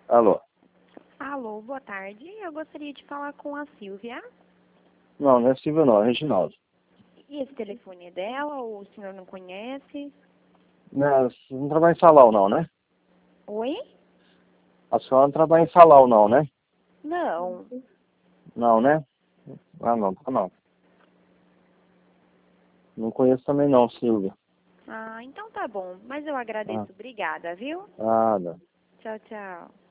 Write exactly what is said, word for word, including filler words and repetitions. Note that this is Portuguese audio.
Alô? Alô, boa tarde. Eu gostaria de falar com a Silvia. Não, não é Silvia não, é Reginaldo. E esse telefone é dela ou o senhor não conhece? Não, você não trabalha em salão não, né? Oi? A senhora não trabalha em salão não, né? Não. Não, né? Ah, não, tá não. Não conheço também não, Silvia. Ah, então tá bom. Mas eu agradeço. Ah, Obrigada, viu? nada. Tchau, tchau.